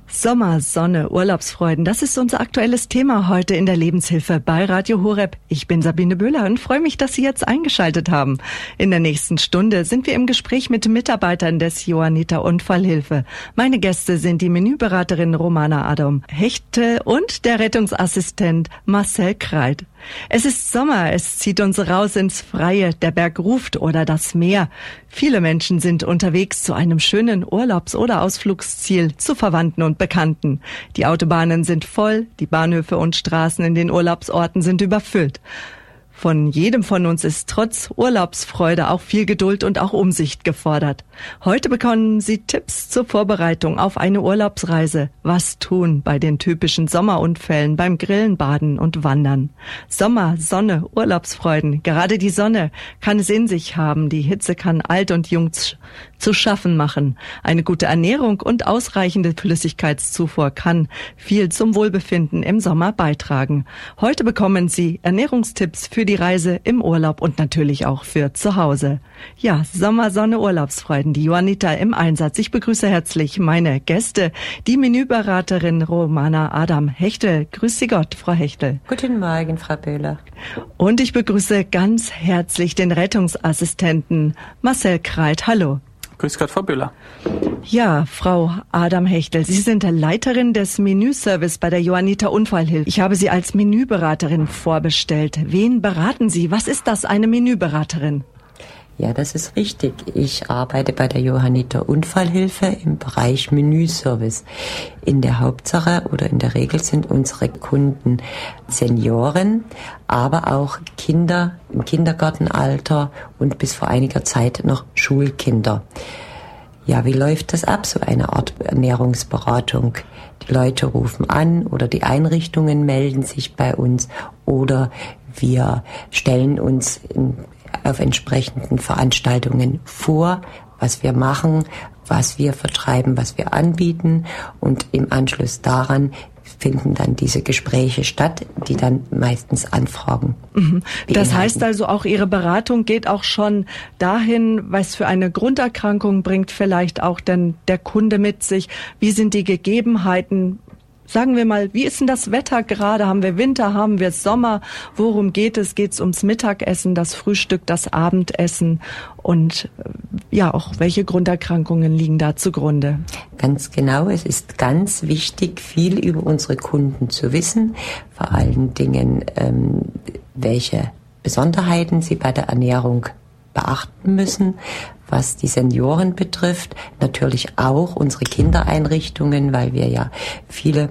Sommer, Sonne, Urlaubsfreuden, das ist unser aktuelles Thema heute in der Lebenshilfe bei Radio Horeb. Ich bin Sabine Böhler und freue mich, dass Sie jetzt eingeschaltet haben. In der nächsten Stunde sind wir im Gespräch mit Mitarbeitern des Johanniter Unfallhilfe. Meine Gäste sind die Menüberaterin Romana Adam Hechtel und der Rettungsassistent Marcel Kreit. Es ist Sommer, es zieht uns raus ins Freie, der Berg ruft oder das Meer. Viele Menschen sind unterwegs zu einem schönen Urlaubs- oder Ausflugsziel, zu Verwandten und Bekannten. Die Autobahnen sind voll, die Bahnhöfe und Straßen in den Urlaubsorten sind überfüllt. Von jedem von uns ist trotz Urlaubsfreude auch viel Geduld und auch Umsicht gefordert. Heute bekommen Sie Tipps zur Vorbereitung auf eine Urlaubsreise. Was tun bei den typischen Sommerunfällen, beim Grillen, Baden und Wandern? Sommer, Sonne, Urlaubsfreuden. Gerade die Sonne kann es in sich haben. Die Hitze kann alt und jung zu schaffen machen. Eine gute Ernährung und ausreichende Flüssigkeitszufuhr kann viel zum Wohlbefinden im Sommer beitragen. Heute bekommen Sie Ernährungstipps für die Reise im Urlaub und natürlich auch für zu Hause. Ja, Sommer, Sonne, Urlaubsfreuden, die Johanniter im Einsatz. Ich begrüße herzlich meine Gäste, die Menüberaterin Romana Adam Hechtel. Grüß Sie Gott, Frau Hechtel. Guten Morgen, Frau Böhler. Und ich begrüße ganz herzlich den Rettungsassistenten Marcel Kreit. Hallo. Grüß Gott, Frau Böhler. Ja, Frau Adam Hechtel, Sie sind Leiterin des Menüservice bei der Johanniter Unfallhilfe. Ich habe Sie als Menüberaterin vorbestellt. Wen beraten Sie? Was ist das, eine Menüberaterin? Ja, das ist richtig. Ich arbeite bei der Johanniter Unfallhilfe im Bereich Menüservice. In der Hauptsache oder in der Regel sind unsere Kunden Senioren, aber auch Kinder im Kindergartenalter und bis vor einiger Zeit noch Schulkinder. Ja, wie läuft das ab, so eine Art Ernährungsberatung? Die Leute rufen an oder die Einrichtungen melden sich bei uns oder wir stellen uns auf entsprechenden Veranstaltungen vor, was wir machen, was wir vertreiben, was wir anbieten, und im Anschluss daran finden dann diese Gespräche statt, die dann meistens Anfragen beinhalten. Das heißt also auch, Ihre Beratung geht auch schon dahin, was für eine Grunderkrankung bringt vielleicht auch denn der Kunde mit sich, wie sind die Gegebenheiten? Sagen wir mal, wie ist denn das Wetter gerade? Haben wir Winter, haben wir Sommer? Worum geht es? Geht es ums Mittagessen, das Frühstück, das Abendessen? Und ja, auch welche Grunderkrankungen liegen da zugrunde? Ganz genau, es ist ganz wichtig, viel über unsere Kunden zu wissen. Vor allen Dingen, welche Besonderheiten sie bei der Ernährung beachten müssen, was die Senioren betrifft, natürlich auch unsere Kindereinrichtungen, weil wir ja viele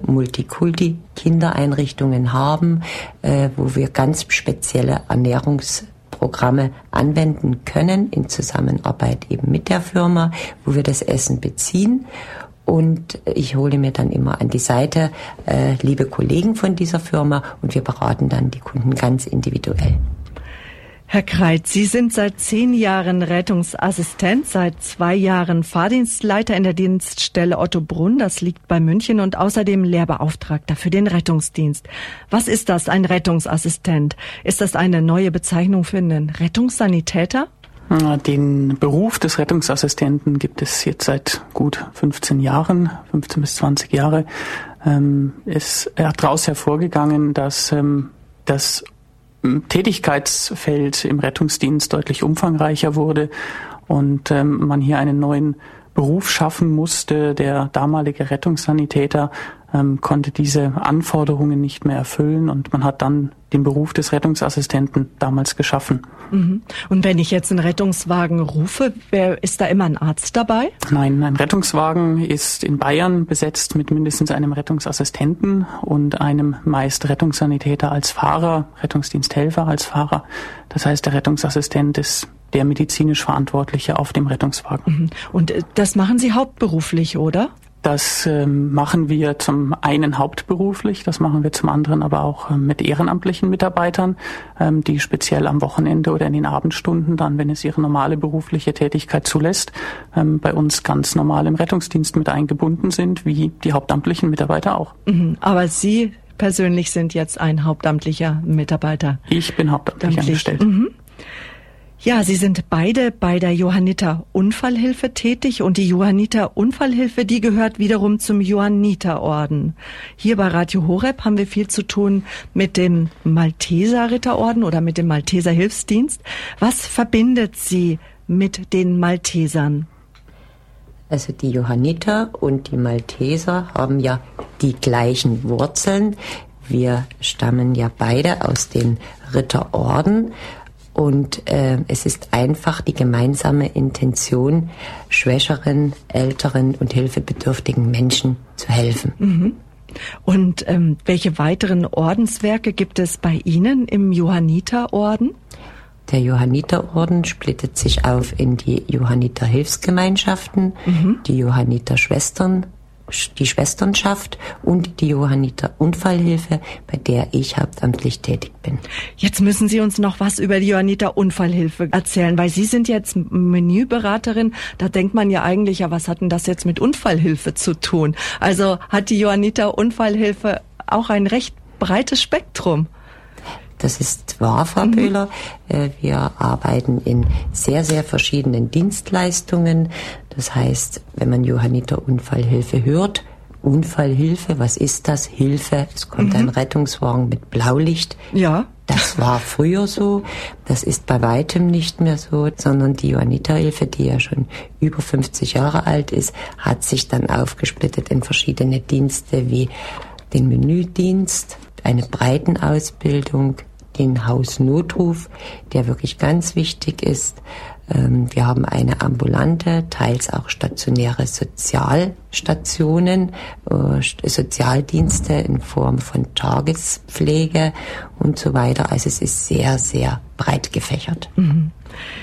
Multikulti-Kindereinrichtungen haben, wo wir ganz spezielle Ernährungsprogramme anwenden können, in Zusammenarbeit eben mit der Firma, wo wir das Essen beziehen. Und ich hole mir dann immer an die Seite liebe Kollegen von dieser Firma und wir beraten dann die Kunden ganz individuell. Herr Kreit, Sie sind seit 10 Jahren Rettungsassistent, seit 2 Jahren Fahrdienstleiter in der Dienststelle Ottobrunn, das liegt bei München, und außerdem Lehrbeauftragter für den Rettungsdienst. Was ist das, ein Rettungsassistent? Ist das eine neue Bezeichnung für einen Rettungssanitäter? Den Beruf des Rettungsassistenten gibt es jetzt seit gut 15 Jahren, 15 bis 20 Jahre. Ist daraus hervorgegangen, dass das Tätigkeitsfeld im Rettungsdienst deutlich umfangreicher wurde und man hier einen neuen Beruf schaffen musste. Der damalige Rettungssanitäter konnte diese Anforderungen nicht mehr erfüllen und man hat dann den Beruf des Rettungsassistenten damals geschaffen. Und wenn ich jetzt einen Rettungswagen rufe, ist da immer ein Arzt dabei? Nein, ein Rettungswagen ist in Bayern besetzt mit mindestens einem Rettungsassistenten und einem meist Rettungssanitäter als Fahrer, Rettungsdiensthelfer als Fahrer. Das heißt, der Rettungsassistent ist der medizinisch Verantwortliche auf dem Rettungswagen. Und das machen Sie hauptberuflich, oder? Das machen wir zum einen hauptberuflich, das machen wir zum anderen aber auch mit ehrenamtlichen Mitarbeitern, die speziell am Wochenende oder in den Abendstunden dann, wenn es ihre normale berufliche Tätigkeit zulässt, bei uns ganz normal im Rettungsdienst mit eingebunden sind, wie die hauptamtlichen Mitarbeiter auch. Aber Sie persönlich sind jetzt ein hauptamtlicher Mitarbeiter? Ich bin hauptamtlich angestellt. Ja, Sie sind beide bei der Johanniter Unfallhilfe tätig und die Johanniter Unfallhilfe, die gehört wiederum zum Johanniterorden. Hier bei Radio Horeb haben wir viel zu tun mit dem Malteser Ritterorden oder mit dem Malteser Hilfsdienst. Was verbindet Sie mit den Maltesern? Also die Johanniter und die Malteser haben ja die gleichen Wurzeln. Wir stammen ja beide aus den Ritterorden. Und es ist einfach die gemeinsame Intention, schwächeren, älteren und hilfebedürftigen Menschen zu helfen. Mhm. Und welche weiteren Ordenswerke gibt es bei Ihnen im Johanniterorden? Der Johanniterorden splittet sich auf in die Johanniter Hilfsgemeinschaften, die Johanniter Schwestern, die Schwesternschaft und die Johanniter Unfallhilfe, bei der ich hauptamtlich tätig bin. Jetzt müssen Sie uns noch was über die Johanniter Unfallhilfe erzählen, weil Sie sind jetzt Menüberaterin. Da denkt man ja eigentlich, ja, was hat denn das jetzt mit Unfallhilfe zu tun? Also hat die Johanniter Unfallhilfe auch ein recht breites Spektrum. Das ist wahr, Frau Böhler. Wir arbeiten in sehr, sehr verschiedenen Dienstleistungen. Das heißt, wenn man Johanniter Unfallhilfe hört, Unfallhilfe, was ist das? Hilfe, es kommt ein Rettungswagen mit Blaulicht. Ja. Das war früher so. Das ist bei weitem nicht mehr so, sondern die Johanniterhilfe, die ja schon über 50 Jahre alt ist, hat sich dann aufgesplittet in verschiedene Dienste wie den Menüdienst, eine Breitenausbildung, den Hausnotruf, der wirklich ganz wichtig ist. Wir haben eine ambulante, teils auch stationäre Sozialstationen, Sozialdienste in Form von Tagespflege und so weiter. Also es ist sehr, sehr breit gefächert. Mhm.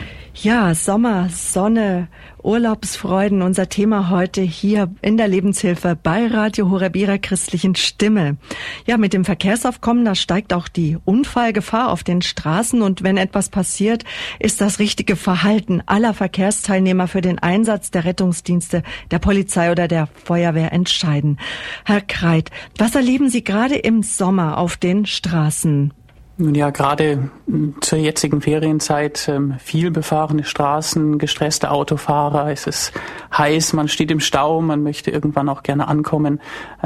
Ja, Sommer, Sonne, Urlaubsfreuden, unser Thema heute hier in der Lebenshilfe bei Radio Horeb, Ihrer christlichen Stimme. Ja, mit dem Verkehrsaufkommen, da steigt auch die Unfallgefahr auf den Straßen und wenn etwas passiert, ist das richtige Verhalten aller Verkehrsteilnehmer für den Einsatz der Rettungsdienste, der Polizei oder der Feuerwehr entscheidend. Herr Kreit, was erleben Sie gerade im Sommer auf den Straßen? Nun ja, gerade zur jetzigen Ferienzeit viel befahrene Straßen, gestresste Autofahrer, es ist heiß, man steht im Stau, man möchte irgendwann auch gerne ankommen.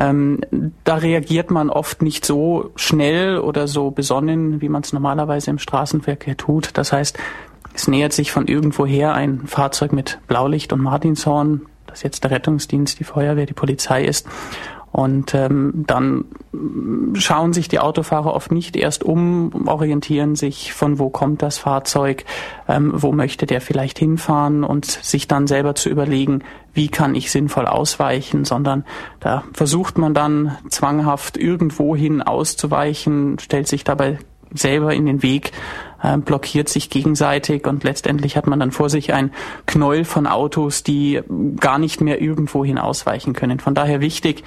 Da reagiert man oft nicht so schnell oder so besonnen, wie man es normalerweise im Straßenverkehr tut. Das heißt, es nähert sich von irgendwoher ein Fahrzeug mit Blaulicht und Martinshorn, das jetzt der Rettungsdienst, die Feuerwehr, die Polizei ist. Und dann schauen sich die Autofahrer oft nicht erst um, orientieren sich, von wo kommt das Fahrzeug, wo möchte der vielleicht hinfahren und sich dann selber zu überlegen, wie kann ich sinnvoll ausweichen, sondern da versucht man dann zwanghaft irgendwohin auszuweichen, stellt sich dabei selber in den Weg, blockiert sich gegenseitig und letztendlich hat man dann vor sich ein Knäuel von Autos, die gar nicht mehr irgendwohin ausweichen können. Von daher wichtig,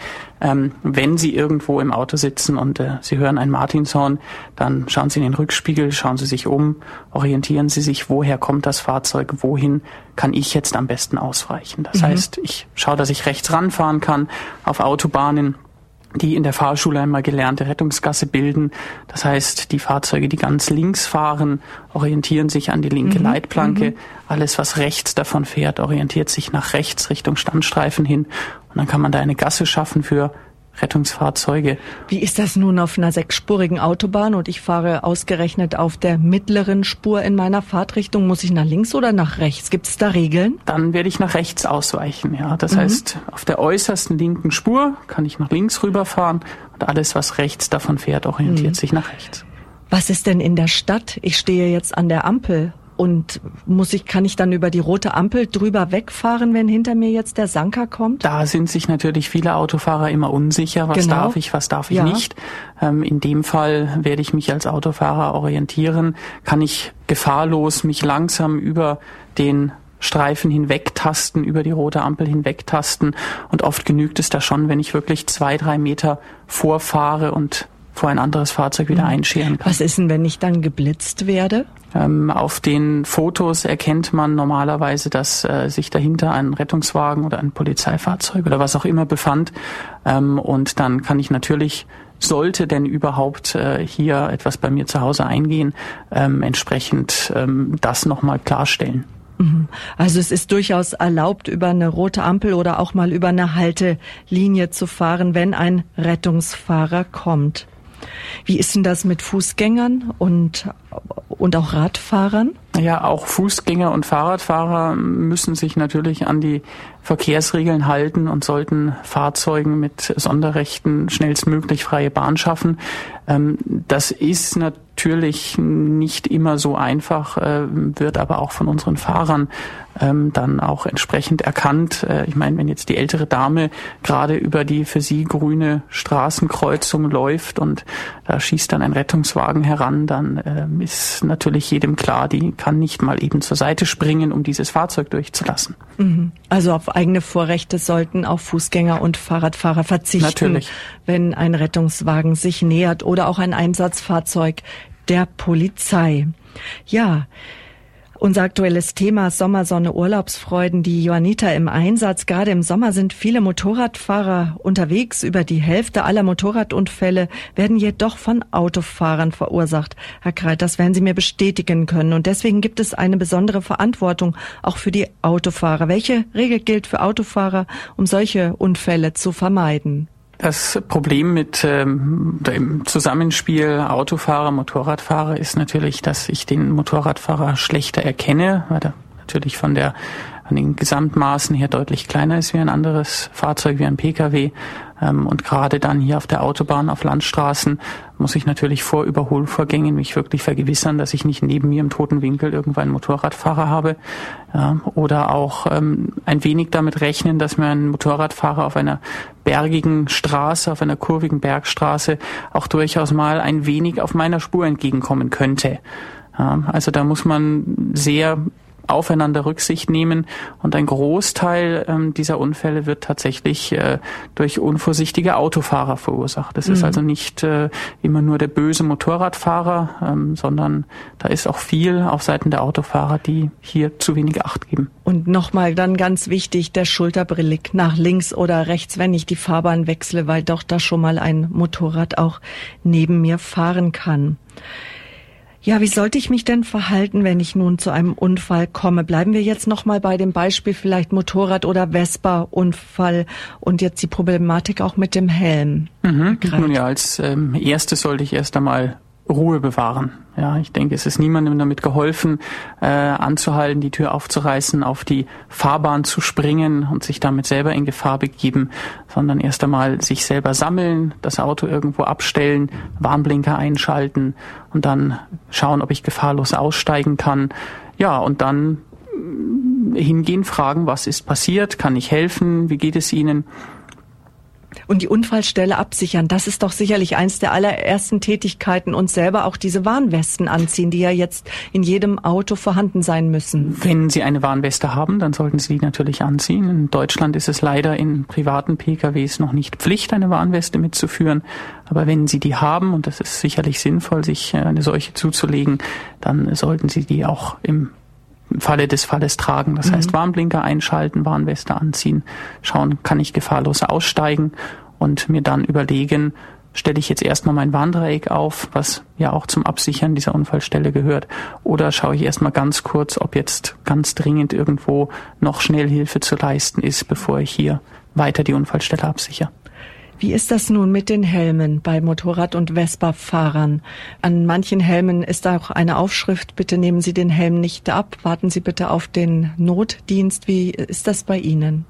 wenn Sie irgendwo im Auto sitzen und Sie hören ein Martinshorn, dann schauen Sie in den Rückspiegel, schauen Sie sich um, orientieren Sie sich, woher kommt das Fahrzeug, wohin kann ich jetzt am besten ausweichen. Das heißt, ich schaue, dass ich rechts ranfahren kann auf Autobahnen, die in der Fahrschule einmal gelernte Rettungsgasse bilden. Das heißt, die Fahrzeuge, die ganz links fahren, orientieren sich an die linke Leitplanke. Alles, was rechts davon fährt, orientiert sich nach rechts Richtung Standstreifen hin. Und dann kann man da eine Gasse schaffen für Rettungsfahrzeuge. Wie ist das nun auf einer 6-spurigen Autobahn und ich fahre ausgerechnet auf der mittleren Spur in meiner Fahrtrichtung? Muss ich nach links oder nach rechts? Gibt es da Regeln? Dann werde ich nach rechts ausweichen. Ja, das heißt, auf der äußersten linken Spur kann ich nach links rüberfahren und alles, was rechts davon fährt, orientiert sich nach rechts. Was ist denn in der Stadt? Ich stehe jetzt an der Ampel. Und kann ich dann über die rote Ampel drüber wegfahren, wenn hinter mir jetzt der Sanker kommt? Da sind sich natürlich viele Autofahrer immer unsicher, was darf ich nicht. In dem Fall werde ich mich als Autofahrer orientieren. Kann ich gefahrlos mich langsam über den Streifen hinwegtasten, über die rote Ampel hinwegtasten. Und oft genügt es da schon, wenn ich wirklich 2-3 Meter vorfahre und vor ein anderes Fahrzeug wieder einscheren kann. Was ist denn, wenn ich dann geblitzt werde? Auf den Fotos erkennt man normalerweise, dass sich dahinter ein Rettungswagen oder ein Polizeifahrzeug oder was auch immer befand. Und dann kann ich natürlich sollte denn überhaupt hier etwas bei mir zu Hause eingehen, entsprechend das nochmal klarstellen. Also es ist durchaus erlaubt, über eine rote Ampel oder auch mal über eine Haltelinie zu fahren, wenn ein Rettungsfahrer kommt. Wie ist denn das mit Fußgängern und auch Radfahrern? Ja, auch Fußgänger und Fahrradfahrer müssen sich natürlich an die Verkehrsregeln halten und sollten Fahrzeugen mit Sonderrechten schnellstmöglich freie Bahn schaffen. Das ist natürlich nicht immer so einfach, wird aber auch von unseren Fahrern dann auch entsprechend erkannt. Ich meine, wenn jetzt die ältere Dame gerade über die für sie grüne Straßenkreuzung läuft und da schießt dann ein Rettungswagen heran, dann ist natürlich jedem klar, die kann nicht mal eben zur Seite springen, um dieses Fahrzeug durchzulassen. Also auf eigene Vorrechte sollten auch Fußgänger und Fahrradfahrer verzichten, natürlich, wenn ein Rettungswagen sich nähert oder auch ein Einsatzfahrzeug der Polizei. Ja, unser aktuelles Thema Sommersonne, Urlaubsfreuden, die Johanniter im Einsatz. Gerade im Sommer sind viele Motorradfahrer unterwegs. Über die Hälfte aller Motorradunfälle werden jedoch von Autofahrern verursacht. Herr Kreit, das werden Sie mir bestätigen können. Und deswegen gibt es eine besondere Verantwortung auch für die Autofahrer. Welche Regel gilt für Autofahrer, um solche Unfälle zu vermeiden? Das Problem mit dem Zusammenspiel Autofahrer, Motorradfahrer ist natürlich, dass ich den Motorradfahrer schlechter erkenne, weil er natürlich an den Gesamtmaßen her deutlich kleiner ist wie ein anderes Fahrzeug, wie ein Pkw. Und gerade dann hier auf der Autobahn, auf Landstraßen, muss ich natürlich vor Überholvorgängen mich wirklich vergewissern, dass ich nicht neben mir im toten Winkel irgendwo einen Motorradfahrer habe. Oder auch ein wenig damit rechnen, dass mir ein Motorradfahrer auf einer bergigen Straße, auf einer kurvigen Bergstraße auch durchaus mal ein wenig auf meiner Spur entgegenkommen könnte. Also da muss man sehr aufeinander Rücksicht nehmen und ein Großteil dieser Unfälle wird tatsächlich durch unvorsichtige Autofahrer verursacht. Das ist also nicht immer nur der böse Motorradfahrer, sondern da ist auch viel auf Seiten der Autofahrer, die hier zu wenig Acht geben. Und nochmal dann ganz wichtig, der Schulterblick nach links oder rechts, wenn ich die Fahrbahn wechsle, weil doch da schon mal ein Motorrad auch neben mir fahren kann. Ja, wie sollte ich mich denn verhalten, wenn ich nun zu einem Unfall komme? Bleiben wir jetzt nochmal bei dem Beispiel vielleicht Motorrad- oder Vespa-Unfall und jetzt die Problematik auch mit dem Helm. Nun ja, als erstes sollte ich erst einmal Ruhe bewahren. Ja, ich denke, es ist niemandem damit geholfen, anzuhalten, die Tür aufzureißen, auf die Fahrbahn zu springen und sich damit selber in Gefahr begeben, sondern erst einmal sich selber sammeln, das Auto irgendwo abstellen, Warnblinker einschalten und dann schauen, ob ich gefahrlos aussteigen kann. Ja, und dann hingehen, fragen, was ist passiert, kann ich helfen, wie geht es Ihnen? Und die Unfallstelle absichern, das ist doch sicherlich eins der allerersten Tätigkeiten und selber auch diese Warnwesten anziehen, die ja jetzt in jedem Auto vorhanden sein müssen. Wenn Sie eine Warnweste haben, dann sollten Sie die natürlich anziehen. In Deutschland ist es leider in privaten PKWs noch nicht Pflicht, eine Warnweste mitzuführen. Aber wenn Sie die haben, und das ist sicherlich sinnvoll, sich eine solche zuzulegen, dann sollten Sie die auch im Falle des Falles tragen. Das heißt, Warnblinker einschalten, Warnweste anziehen, schauen, kann ich gefahrlos aussteigen und mir dann überlegen, stelle ich jetzt erstmal mein Warndreieck auf, was ja auch zum Absichern dieser Unfallstelle gehört, oder schaue ich erstmal ganz kurz, ob jetzt ganz dringend irgendwo noch Schnellhilfe zu leisten ist, bevor ich hier weiter die Unfallstelle absichere. Wie ist das nun mit den Helmen bei Motorrad- und Vespa-Fahrern? An manchen Helmen ist auch eine Aufschrift, bitte nehmen Sie den Helm nicht ab, warten Sie bitte auf den Notdienst. Wie ist das bei Ihnen?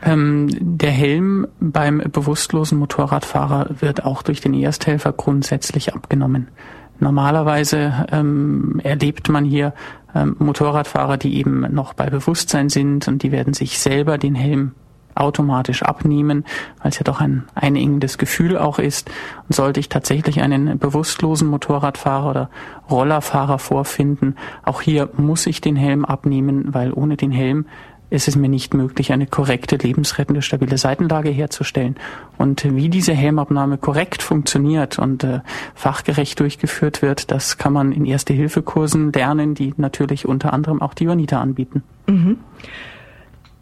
Der Helm beim bewusstlosen Motorradfahrer wird auch durch den Ersthelfer grundsätzlich abgenommen. Normalerweise erlebt man hier Motorradfahrer, die eben noch bei Bewusstsein sind und die werden sich selber den Helm automatisch abnehmen, weil es ja doch ein einengendes Gefühl auch ist. Und sollte ich tatsächlich einen bewusstlosen Motorradfahrer oder Rollerfahrer vorfinden, auch hier muss ich den Helm abnehmen, weil ohne den Helm ist es mir nicht möglich, eine korrekte, lebensrettende, stabile Seitenlage herzustellen. Und wie diese Helmabnahme korrekt funktioniert und fachgerecht durchgeführt wird, das kann man in Erste-Hilfe-Kursen lernen, die natürlich unter anderem auch die Johanniter anbieten.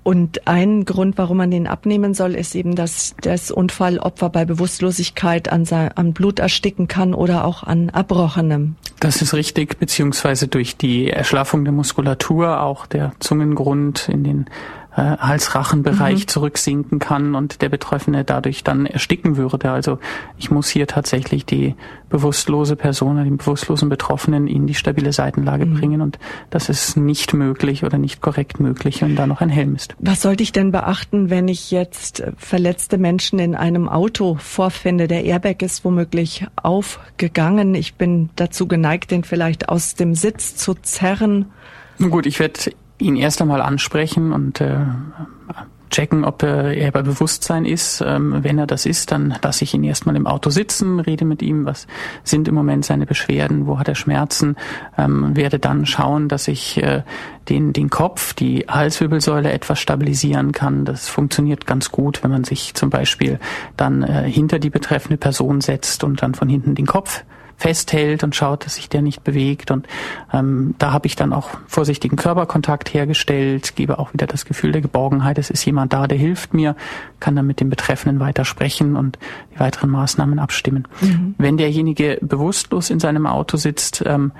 Und ein Grund, warum man den abnehmen soll, ist eben, dass das Unfallopfer bei Bewusstlosigkeit an Blut ersticken kann oder auch an Erbrochenem. Das ist richtig, beziehungsweise durch die Erschlaffung der Muskulatur auch der Zungengrund in den Hals-Rachen-Bereich zurücksinken kann und der Betroffene dadurch dann ersticken würde. Also ich muss hier tatsächlich die bewusstlose Person, den bewusstlosen Betroffenen in die stabile Seitenlage bringen und das ist nicht möglich oder nicht korrekt möglich, wenn da noch ein Helm ist. Was sollte ich denn beachten, wenn ich jetzt verletzte Menschen in einem Auto vorfinde? Der Airbag ist womöglich aufgegangen. Ich bin dazu geneigt, den vielleicht aus dem Sitz zu zerren. Nun gut, ich werde ihn erst einmal ansprechen und checken, ob er bei Bewusstsein ist. Wenn er das ist, dann lasse ich ihn erstmal im Auto sitzen, rede mit ihm, was sind im Moment seine Beschwerden, wo hat er Schmerzen, werde dann schauen, dass ich den Kopf, die Halswirbelsäule etwas stabilisieren kann. Das funktioniert ganz gut, wenn man sich zum Beispiel dann hinter die betreffende Person setzt und dann von hinten den Kopf festhält und schaut, dass sich der nicht bewegt und da habe ich dann auch vorsichtigen Körperkontakt hergestellt, gebe auch wieder das Gefühl der Geborgenheit, es ist jemand da, der hilft mir, kann dann mit dem Betreffenden weiter sprechen und die weiteren Maßnahmen abstimmen. Wenn derjenige bewusstlos in seinem Auto sitzt,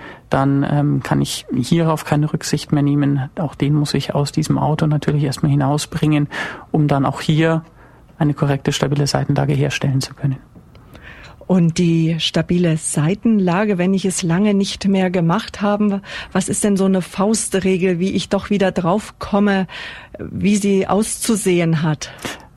dann kann ich hierauf keine Rücksicht mehr nehmen, auch den muss ich aus diesem Auto natürlich erstmal hinausbringen, um dann auch hier eine korrekte, stabile Seitenlage herstellen zu können. Und die stabile Seitenlage, wenn ich es lange nicht mehr gemacht habe, was ist denn so eine Faustregel, wie ich doch wieder drauf komme, wie sie auszusehen hat?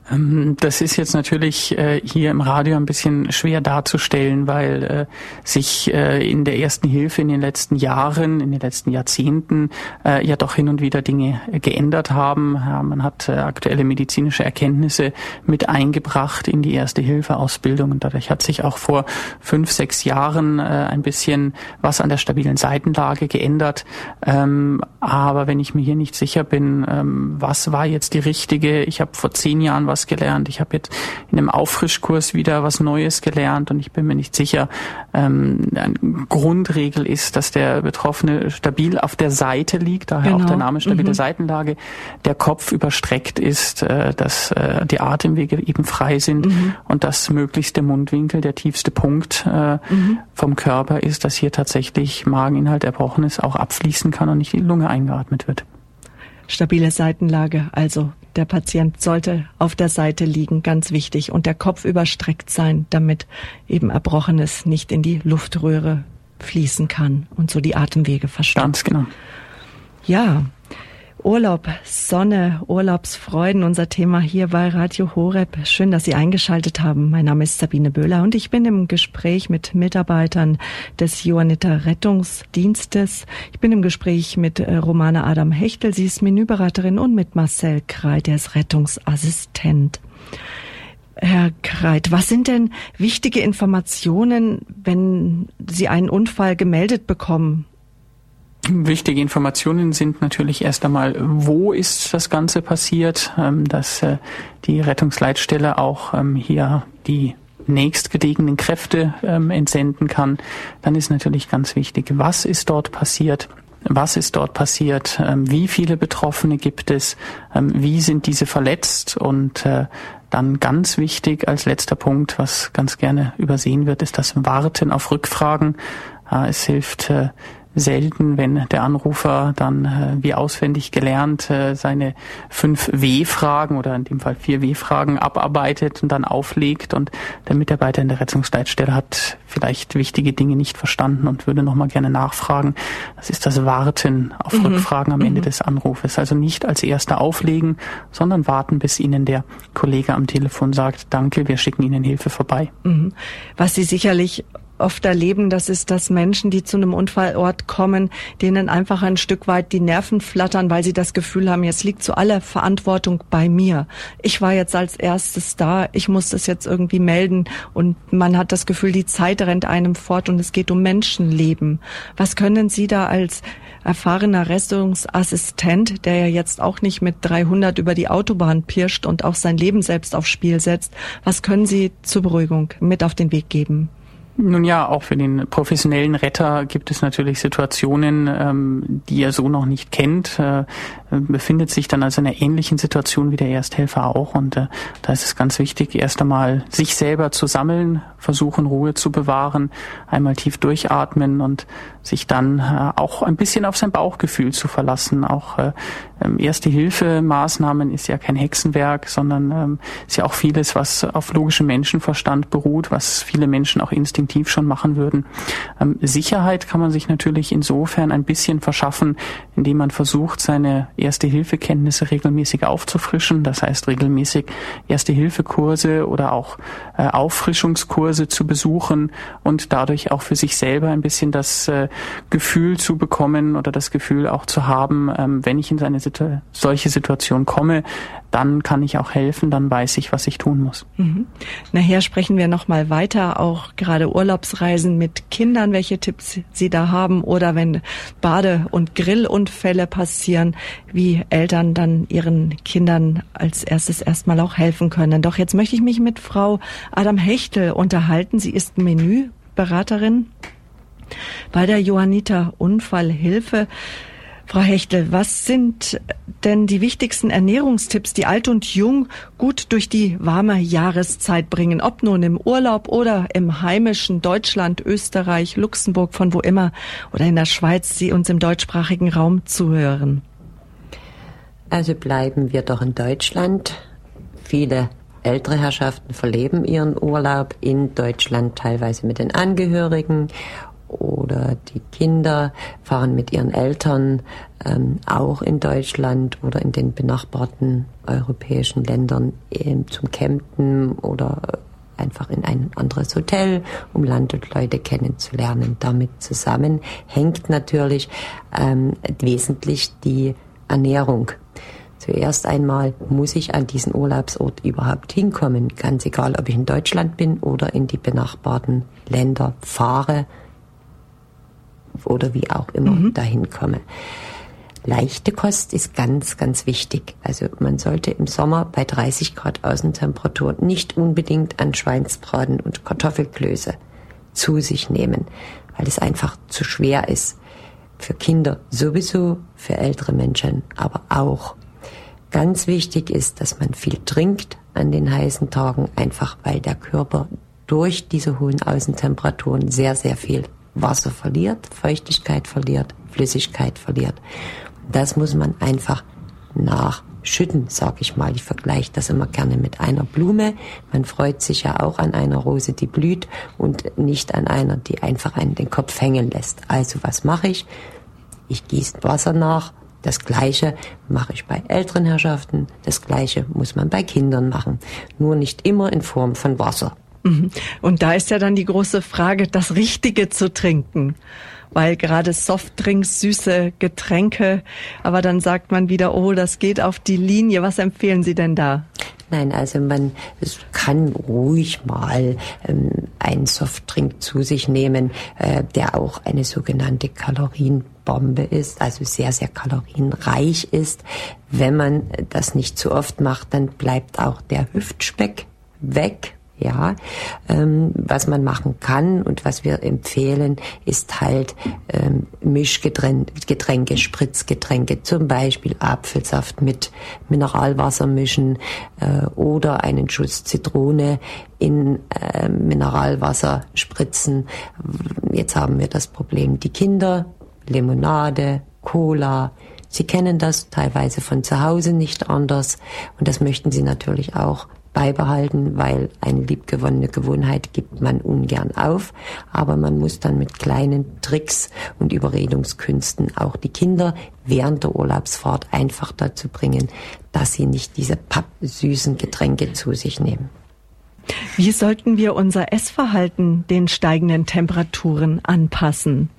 Das ist jetzt natürlich hier im Radio ein bisschen schwer darzustellen, weil sich in der Ersten Hilfe in den letzten Jahren, in den letzten Jahrzehnten ja doch hin und wieder Dinge geändert haben. Ja, man hat aktuelle medizinische Erkenntnisse mit eingebracht in die Erste-Hilfe-Ausbildung und dadurch hat sich auch vor 5, 6 Jahren ein bisschen was an der stabilen Seitenlage geändert. Aber wenn ich mir hier nicht sicher bin, was war jetzt die richtige, ich habe vor 10 Jahren was gelernt. Ich habe jetzt in einem Auffrischkurs wieder was Neues gelernt und ich bin mir nicht sicher. Eine Grundregel ist, dass der Betroffene stabil auf der Seite liegt, daher auch der Name stabile Seitenlage, der Kopf überstreckt ist, dass die Atemwege eben frei sind und dass möglichst der Mundwinkel der tiefste Punkt vom Körper ist, dass hier tatsächlich Mageninhalt Erbrochenes auch abfließen kann und nicht in die Lunge eingeatmet wird. Stabile Seitenlage, also der Patient sollte auf der Seite liegen, ganz wichtig, und der Kopf überstreckt sein, damit eben Erbrochenes nicht in die Luftröhre fließen kann und so die Atemwege verstopft. Ganz genau. Ja, Urlaub, Sonne, Urlaubsfreuden, unser Thema hier bei Radio Horeb. Schön, dass Sie eingeschaltet haben. Mein Name ist Sabine Böhler und ich bin im Gespräch mit Mitarbeitern des Johanniter Rettungsdienstes. Ich bin im Gespräch mit Romana Adam-Hechtel, sie ist Menüberaterin, und mit Marcel Kreit, der ist Rettungsassistent. Herr Kreit, was sind denn wichtige Informationen, wenn Sie einen Unfall gemeldet bekommen? Wichtige Informationen sind natürlich erst einmal, wo ist das Ganze passiert, dass die Rettungsleitstelle auch hier die nächstgelegenen Kräfte entsenden kann. Dann ist natürlich ganz wichtig, was ist dort passiert? Wie viele Betroffene gibt es? Wie sind diese verletzt? Und dann ganz wichtig als letzter Punkt, was ganz gerne übersehen wird, ist das Warten auf Rückfragen. Es hilft selten, wenn der Anrufer dann wie auswendig gelernt seine 5 W-Fragen oder in dem Fall 4 W-Fragen abarbeitet und dann auflegt und der Mitarbeiter in der Rettungsleitstelle hat vielleicht wichtige Dinge nicht verstanden und würde nochmal gerne nachfragen. Das ist das Warten auf Rückfragen am Ende des Anrufes. Also nicht als erster auflegen, sondern warten, bis Ihnen der Kollege am Telefon sagt, danke, wir schicken Ihnen Hilfe vorbei. Was Sie sicherlich oft erleben, das ist, dass Menschen, die zu einem Unfallort kommen, denen einfach ein Stück weit die Nerven flattern, weil sie das Gefühl haben, jetzt liegt so alle Verantwortung bei mir. Ich war jetzt als erstes da, ich muss das jetzt irgendwie melden und man hat das Gefühl, die Zeit rennt einem fort und es geht um Menschenleben. Was können Sie da als erfahrener Rettungsassistent, der ja jetzt auch nicht mit 300 über die Autobahn pirscht und auch sein Leben selbst aufs Spiel setzt, was können Sie zur Beruhigung mit auf den Weg geben? Nun ja, auch für den professionellen Retter gibt es natürlich Situationen, die er so noch nicht kennt, befindet sich dann also in einer ähnlichen Situation wie der Ersthelfer auch. Und da ist es ganz wichtig, erst einmal sich selber zu sammeln, versuchen Ruhe zu bewahren, einmal tief durchatmen und sich dann auch ein bisschen auf sein Bauchgefühl zu verlassen. Auch Erste-Hilfe-Maßnahmen ist ja kein Hexenwerk, sondern ist ja auch vieles, was auf logischem Menschenverstand beruht, was viele Menschen auch instinktiv schon machen würden. Sicherheit kann man sich natürlich insofern ein bisschen verschaffen, indem man versucht, seine Erste-Hilfe-Kenntnisse regelmäßig aufzufrischen. Das heißt, regelmäßig Erste-Hilfe-Kurse oder auch Auffrischungskurse zu besuchen und dadurch auch für sich selber ein bisschen das Gefühl zu bekommen oder das Gefühl auch zu haben, wenn ich in eine solche Situation komme, dann kann ich auch helfen, dann weiß ich, was ich tun muss. Mhm. Nachher sprechen wir noch mal weiter, auch gerade Urlaubsreisen mit Kindern, welche Tipps Sie da haben oder wenn Bade- und Grillunfälle passieren, wie Eltern dann ihren Kindern als erstes erstmal auch helfen können. Doch jetzt möchte ich mich mit Frau Adam Hechtel unterhalten. Sie ist Menüberaterin bei der Johanniter Unfallhilfe. Frau Hechtel, was sind denn die wichtigsten Ernährungstipps, die alt und jung gut durch die warme Jahreszeit bringen? Ob nun im Urlaub oder im heimischen Deutschland, Österreich, Luxemburg, von wo immer oder in der Schweiz, Sie uns im deutschsprachigen Raum zuhören. Also bleiben wir doch in Deutschland. Viele ältere Herrschaften verleben ihren Urlaub in Deutschland, teilweise mit den Angehörigen. Oder die Kinder fahren mit ihren Eltern auch in Deutschland oder in den benachbarten europäischen Ländern zum Campen oder einfach in ein anderes Hotel, um Land und Leute kennenzulernen. Damit zusammen hängt natürlich wesentlich die Ernährung. Zuerst einmal muss ich an diesen Urlaubsort überhaupt hinkommen, ganz egal, ob ich in Deutschland bin oder in die benachbarten Länder fahre oder wie auch immer dahin komme. Leichte Kost ist ganz, ganz wichtig. Also man sollte im Sommer bei 30 Grad Außentemperatur nicht unbedingt an Schweinsbraten und Kartoffelklöße zu sich nehmen, weil es einfach zu schwer ist. Für Kinder sowieso, für ältere Menschen aber auch. Ganz wichtig ist, dass man viel trinkt an den heißen Tagen, einfach weil der Körper durch diese hohen Außentemperaturen sehr, sehr viel Wasser verliert, Feuchtigkeit verliert, Flüssigkeit verliert. Das muss man einfach nachschütten, sage ich mal. Ich vergleiche das immer gerne mit einer Blume. Man freut sich ja auch an einer Rose, die blüht und nicht an einer, die einfach einen den Kopf hängen lässt. Also was mache ich? Ich gieße Wasser nach. Das Gleiche mache ich bei älteren Herrschaften. Das Gleiche muss man bei Kindern machen. Nur nicht immer in Form von Wasser. Und da ist ja dann die große Frage, das Richtige zu trinken. Weil gerade Softdrinks, süße Getränke, aber dann sagt man wieder, oh, das geht auf die Linie. Was empfehlen Sie denn da? Nein, also man kann ruhig mal einen Softdrink zu sich nehmen, der auch eine sogenannte Kalorienbombe ist, also sehr, sehr kalorienreich ist. Wenn man das nicht zu oft macht, dann bleibt auch der Hüftspeck weg. Ja, was man machen kann und was wir empfehlen, ist halt Mischgetränke, Spritzgetränke, zum Beispiel Apfelsaft mit Mineralwasser mischen oder einen Schuss Zitrone in Mineralwasser spritzen. Jetzt haben wir das Problem, die Kinder, Limonade, Cola. Sie kennen das teilweise von zu Hause nicht anders und das möchten sie natürlich auch beibehalten, weil eine liebgewonnene Gewohnheit gibt man ungern auf, aber man muss dann mit kleinen Tricks und Überredungskünsten auch die Kinder während der Urlaubsfahrt einfach dazu bringen, dass sie nicht diese pappsüßen Getränke zu sich nehmen. Wie sollten wir unser Essverhalten den steigenden Temperaturen anpassen?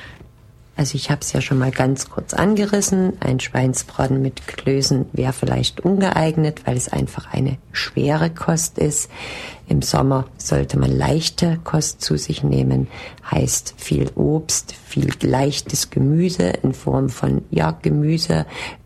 Also ich habe es ja schon mal ganz kurz angerissen. Ein Schweinsbraten mit Klößen wäre vielleicht ungeeignet, weil es einfach eine schwere Kost ist. Im Sommer sollte man leichte Kost zu sich nehmen, heißt viel Obst, viel leichtes Gemüse in Form von Gemüse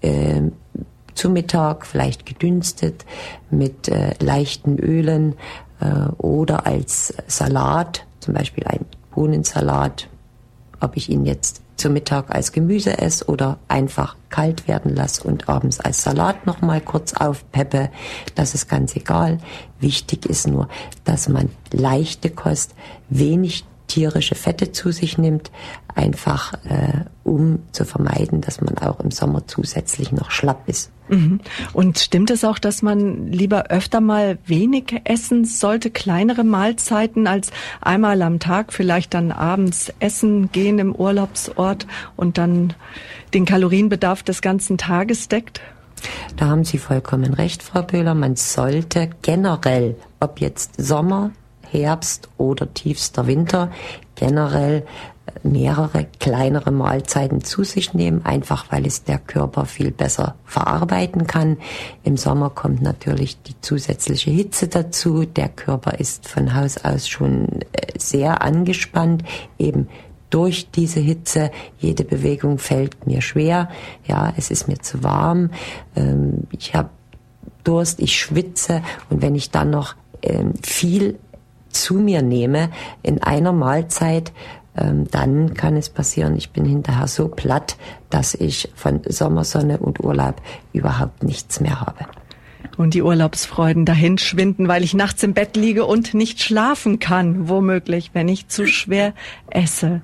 zu Mittag, vielleicht gedünstet mit leichten Ölen oder als Salat, zum Beispiel einen Bohnensalat, ob ich ihn jetzt zum Mittag als Gemüse esse oder einfach kalt werden lasse und abends als Salat nochmal kurz aufpeppe, das ist ganz egal. Wichtig ist nur, dass man leichte Kost, wenig tierische Fette zu sich nimmt, einfach um zu vermeiden, dass man auch im Sommer zusätzlich noch schlapp ist. Und stimmt es auch, dass man lieber öfter mal wenig essen sollte, kleinere Mahlzeiten als einmal am Tag, vielleicht dann abends essen gehen im Urlaubsort und dann den Kalorienbedarf des ganzen Tages deckt? Da haben Sie vollkommen recht, Frau Böhler. Man sollte generell, ob jetzt Sommer, Herbst oder tiefster Winter, generell mehrere kleinere Mahlzeiten zu sich nehmen, einfach weil es der Körper viel besser verarbeiten kann. Im Sommer kommt natürlich die zusätzliche Hitze dazu. Der Körper ist von Haus aus schon sehr angespannt, eben durch diese Hitze. Jede Bewegung fällt mir schwer. Ja, es ist mir zu warm. Ich habe Durst, ich schwitze, und wenn ich dann noch viel zu mir nehme in einer Mahlzeit, dann kann es passieren, ich bin hinterher so platt, dass ich von Sommersonne und Urlaub überhaupt nichts mehr habe. Und die Urlaubsfreuden dahin schwinden, weil ich nachts im Bett liege und nicht schlafen kann, womöglich, wenn ich zu schwer esse.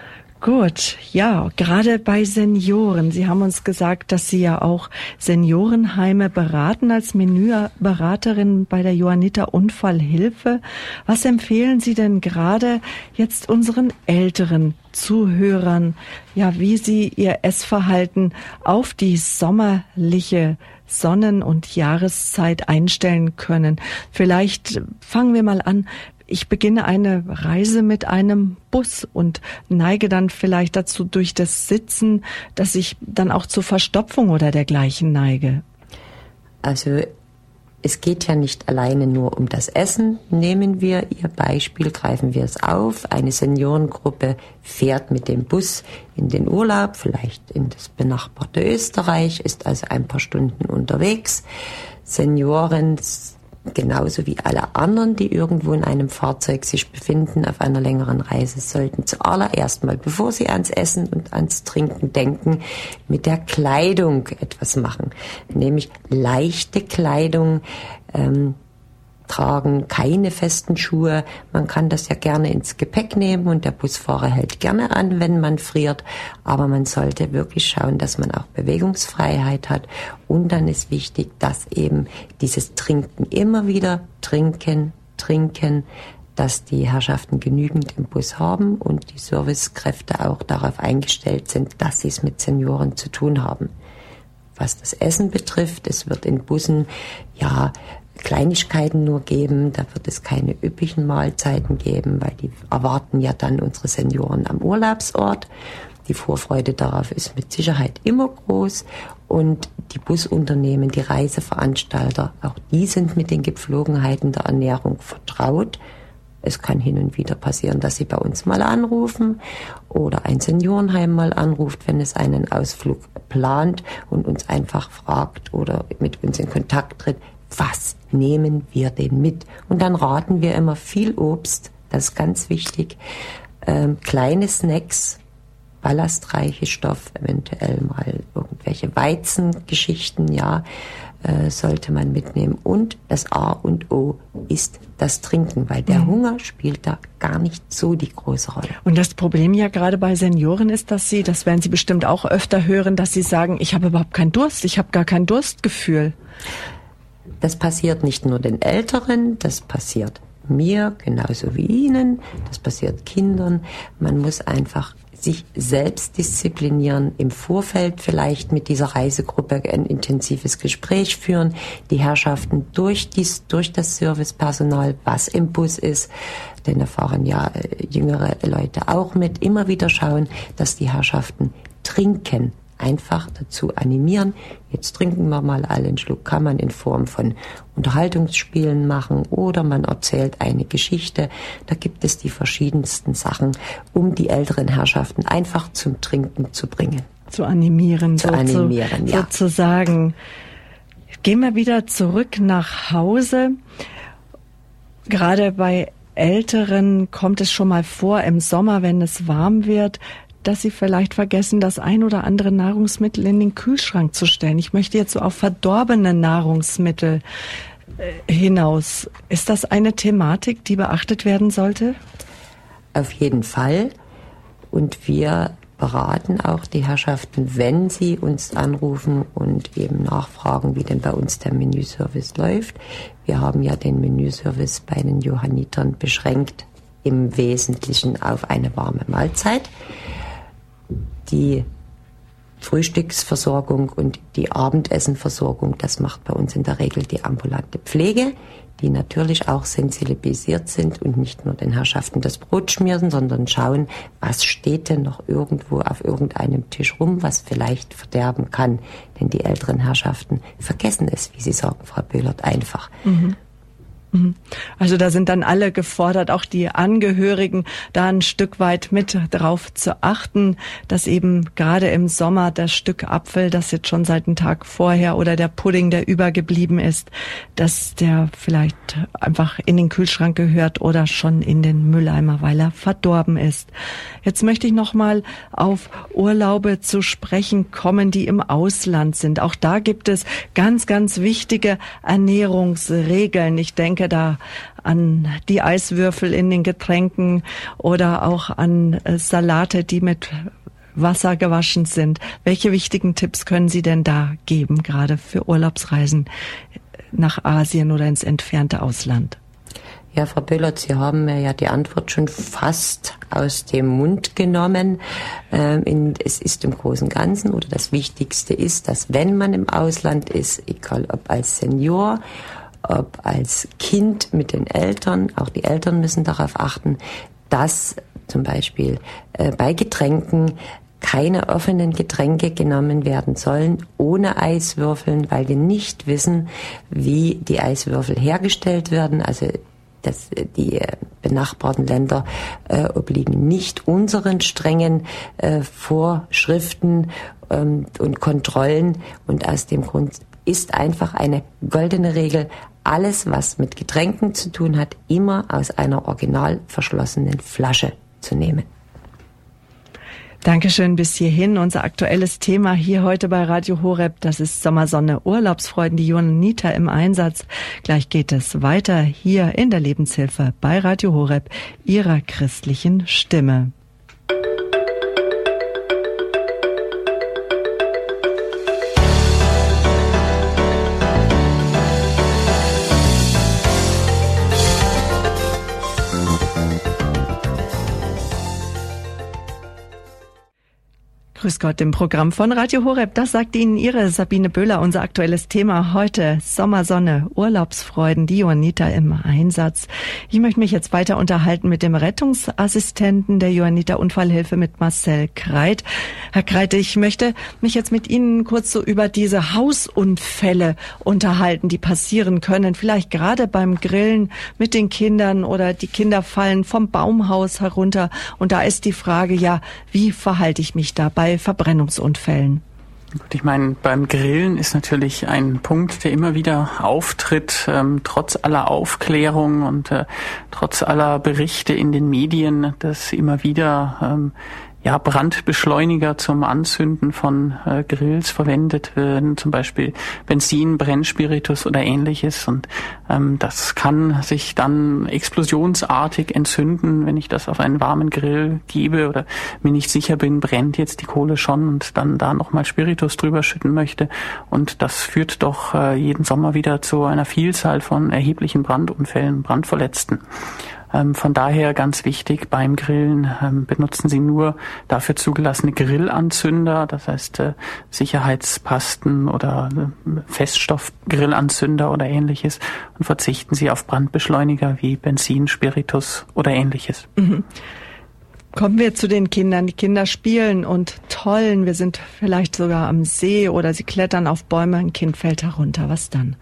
Gut, ja, gerade bei Senioren. Sie haben uns gesagt, dass Sie ja auch Seniorenheime beraten als Menüberaterin bei der Johanniter Unfallhilfe. Was empfehlen Sie denn gerade jetzt unseren älteren Zuhörern, ja, wie sie ihr Essverhalten auf die sommerliche Sonnen- und Jahreszeit einstellen können? Vielleicht fangen wir mal an. Ich beginne eine Reise mit einem Bus und neige dann vielleicht dazu durch das Sitzen, dass ich dann auch zur Verstopfung oder dergleichen neige. Also es geht ja nicht alleine nur um das Essen. Nehmen wir Ihr Beispiel, greifen wir es auf. Eine Seniorengruppe fährt mit dem Bus in den Urlaub, vielleicht in das benachbarte Österreich, ist also ein paar Stunden unterwegs. Senioren, genauso wie alle anderen, die irgendwo in einem Fahrzeug sich befinden, auf einer längeren Reise, sollten zuallererst mal, bevor sie ans Essen und ans Trinken denken, mit der Kleidung etwas machen. Nämlich leichte Kleidung tragen, keine festen Schuhe. Man kann das ja gerne ins Gepäck nehmen und der Busfahrer hält gerne an, wenn man friert. Aber man sollte wirklich schauen, dass man auch Bewegungsfreiheit hat. Und dann ist wichtig, dass eben dieses Trinken immer wieder trinken, dass die Herrschaften genügend im Bus haben und die Servicekräfte auch darauf eingestellt sind, dass sie es mit Senioren zu tun haben. Was das Essen betrifft, es wird in Bussen ja Kleinigkeiten nur geben, da wird es keine üppigen Mahlzeiten geben, weil die erwarten ja dann unsere Senioren am Urlaubsort. Die Vorfreude darauf ist mit Sicherheit immer groß und die Busunternehmen, die Reiseveranstalter, auch die sind mit den Gepflogenheiten der Ernährung vertraut. Es kann hin und wieder passieren, dass sie bei uns mal anrufen oder ein Seniorenheim mal anruft, wenn es einen Ausflug plant und uns einfach fragt oder mit uns in Kontakt tritt, was nehmen wir denn mit? Und dann raten wir immer viel Obst, das ist ganz wichtig, kleine Snacks, ballastreiche Stoff, eventuell mal irgendwelche Weizengeschichten, ja, sollte man mitnehmen. Und das A und O ist das Trinken, weil der Hunger spielt da gar nicht so die große Rolle. Und das Problem ja gerade bei Senioren ist, dass sie, das werden Sie bestimmt auch öfter hören, dass sie sagen, ich habe überhaupt keinen Durst, ich habe gar kein Durstgefühl. Das passiert nicht nur den Älteren, das passiert mir genauso wie Ihnen, das passiert Kindern. Man muss einfach sich selbst disziplinieren, im Vorfeld vielleicht mit dieser Reisegruppe ein intensives Gespräch führen, die Herrschaften durch das Servicepersonal, was im Bus ist, denn da fahren ja jüngere Leute auch mit, immer wieder schauen, dass die Herrschaften trinken, einfach dazu animieren. Jetzt trinken wir mal alle einen Schluck, kann man in Form von Unterhaltungsspielen machen oder man erzählt eine Geschichte. Da gibt es die verschiedensten Sachen, um die älteren Herrschaften einfach zum Trinken zu bringen. Zu animieren, sozusagen. Gehen wir wieder zurück nach Hause. Gerade bei Älteren kommt es schon mal vor im Sommer, wenn es warm wird, dass sie vielleicht vergessen, das ein oder andere Nahrungsmittel in den Kühlschrank zu stellen. Ich möchte jetzt so auf verdorbene Nahrungsmittel hinaus. Ist das eine Thematik, die beachtet werden sollte? Auf jeden Fall. Und wir beraten auch die Herrschaften, wenn sie uns anrufen und eben nachfragen, wie denn bei uns der Menüservice läuft. Wir haben ja den Menüservice bei den Johannitern beschränkt, im Wesentlichen auf eine warme Mahlzeit. Die Frühstücksversorgung und die Abendessenversorgung, das macht bei uns in der Regel die ambulante Pflege, die natürlich auch sensibilisiert sind und nicht nur den Herrschaften das Brot schmieren, sondern schauen, was steht denn noch irgendwo auf irgendeinem Tisch rum, was vielleicht verderben kann. Denn die älteren Herrschaften vergessen es, wie Sie sagen, Frau Böhlert, einfach. Mhm. Also da sind dann alle gefordert, auch die Angehörigen, da ein Stück weit mit drauf zu achten, dass eben gerade im Sommer das Stück Apfel, das jetzt schon seit dem Tag vorher oder der Pudding, der übergeblieben ist, dass der vielleicht einfach in den Kühlschrank gehört oder schon in den Mülleimer, weil er verdorben ist. Jetzt möchte ich noch mal auf Urlaube zu sprechen kommen, die im Ausland sind. Auch da gibt es ganz, ganz wichtige Ernährungsregeln. Ich denke da an die Eiswürfel in den Getränken oder auch an Salate, die mit Wasser gewaschen sind. Welche wichtigen Tipps können Sie denn da geben, gerade für Urlaubsreisen nach Asien oder ins entfernte Ausland? Ja, Frau Böhlert, Sie haben mir ja die Antwort schon fast aus dem Mund genommen. Es ist im Großen und Ganzen, oder das Wichtigste ist, dass wenn man im Ausland ist, egal ob als Senior, ob als Kind mit den Eltern, auch die Eltern müssen darauf achten, dass zum Beispiel bei Getränken keine offenen Getränke genommen werden sollen ohne Eiswürfeln, weil wir nicht wissen, wie die Eiswürfel hergestellt werden. Also die benachbarten Länder obliegen nicht unseren strengen Vorschriften und Kontrollen. Und aus dem Grund ist einfach eine goldene Regel, alles, was mit Getränken zu tun hat, immer aus einer original verschlossenen Flasche zu nehmen. Dankeschön bis hierhin. Unser aktuelles Thema hier heute bei Radio Horeb, das ist Sommersonne, Urlaubsfreuden, die Johanniter im Einsatz. Gleich geht es weiter hier in der Lebenshilfe bei Radio Horeb, Ihrer christlichen Stimme. Grüß Gott im Programm von Radio Horeb. Das sagt Ihnen Ihre Sabine Böhler. Unser aktuelles Thema heute: Sommersonne, Urlaubsfreuden, die Johanniter im Einsatz. Ich möchte mich jetzt weiter unterhalten mit dem Rettungsassistenten der Johanniter Unfallhilfe, mit Marcel Kreit. Herr Kreit, ich möchte mich jetzt mit Ihnen kurz so über diese Hausunfälle unterhalten, die passieren können. Vielleicht gerade beim Grillen mit den Kindern oder die Kinder fallen vom Baumhaus herunter. Und da ist die Frage, ja, wie verhalte ich mich da bei Verbrennungsunfällen? Gut, ich meine, beim Grillen ist natürlich ein Punkt, der immer wieder auftritt, trotz aller Aufklärung und trotz aller Berichte in den Medien, dass immer wieder Brandbeschleuniger zum Anzünden von Grills verwendet werden, zum Beispiel Benzin, Brennspiritus oder ähnliches. Und das kann sich dann explosionsartig entzünden, wenn ich das auf einen warmen Grill gebe oder mir nicht sicher bin, brennt jetzt die Kohle schon, und dann da nochmal Spiritus drüber schütten möchte. Und das führt doch jeden Sommer wieder zu einer Vielzahl von erheblichen Brandunfällen, Brandverletzten. Von daher ganz wichtig, beim Grillen benutzen Sie nur dafür zugelassene Grillanzünder, das heißt Sicherheitspasten oder Feststoffgrillanzünder oder ähnliches, und verzichten Sie auf Brandbeschleuniger wie Benzin, Spiritus oder ähnliches. Mhm. Kommen wir zu den Kindern. Die Kinder spielen und tollen. Wir sind vielleicht sogar am See oder sie klettern auf Bäume, ein Kind fällt herunter. Was dann?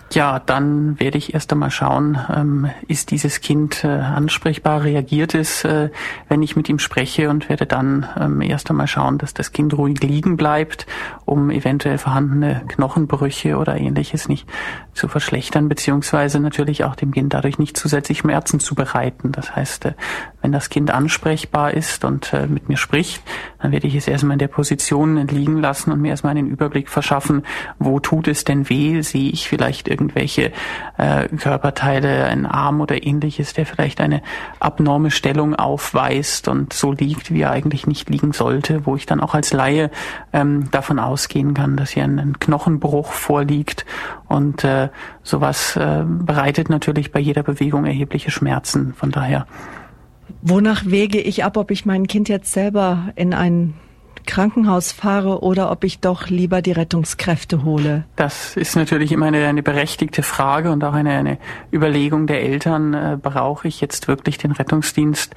Ja, dann werde ich erst einmal schauen, ist dieses Kind ansprechbar, reagiert es, wenn ich mit ihm spreche, und werde dann erst einmal schauen, dass das Kind ruhig liegen bleibt, um eventuell vorhandene Knochenbrüche oder Ähnliches nicht zu verschlechtern, beziehungsweise natürlich auch dem Kind dadurch nicht zusätzlich Schmerzen zu bereiten. Das heißt, wenn das Kind ansprechbar ist und mit mir spricht, dann werde ich es erstmal in der Position liegen lassen und mir erstmal einen Überblick verschaffen, wo tut es denn weh, sehe ich vielleicht irgendwelche Körperteile, einen Arm oder Ähnliches, der vielleicht eine abnorme Stellung aufweist und so liegt, wie er eigentlich nicht liegen sollte, wo ich dann auch als Laie davon ausgehen kann, dass hier ein Knochenbruch vorliegt, und sowas bereitet natürlich bei jeder Bewegung erhebliche Schmerzen. Von daher. Wonach wäge ich ab, ob ich mein Kind jetzt selber in ein Krankenhaus fahre oder ob ich doch lieber die Rettungskräfte hole? Das ist natürlich immer eine berechtigte Frage und auch eine Überlegung der Eltern. Brauche ich jetzt wirklich den Rettungsdienst?